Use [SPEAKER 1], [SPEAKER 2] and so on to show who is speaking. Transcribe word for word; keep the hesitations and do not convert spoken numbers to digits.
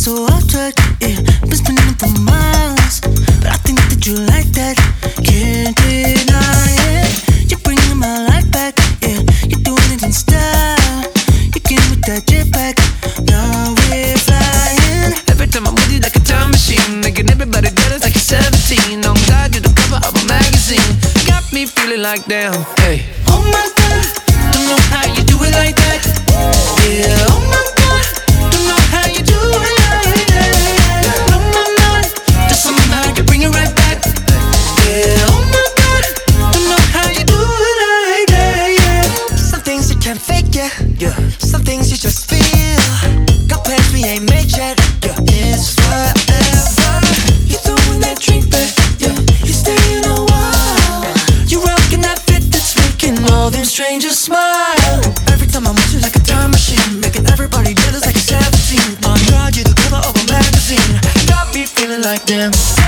[SPEAKER 1] so off track, yeah. Been spinning it for miles, but I think that you like that. Can't deny it. You're bringing my life back, yeah. You're doing it in style. You came with that jetpack, now we're flying.
[SPEAKER 2] Every time I'm with you like a time machine, making everybody jealous like you're seventeen. On God, you're the cover of a magazine. Got me feeling like damn, hey.
[SPEAKER 1] Oh my God, don't know how you do it like that. Yeah, oh my God, don't know how you do it like that. Blow my mind, just somehow you bring it right back. Yeah, oh my God, don't know how you do it like that. Yeah. Some things you can't fake, yeah. Yeah. Some things you just feel. Got plans we ain't made yet. Yeah. It's forever. You throwing that drink back, yeah. You staying a while. You rocking that fit that's making all them strangers smile. Every time I'm with you like a time machine, making everybody jealous like a seventeen. On God, you're the cover of a magazine. Got me feeling like damn.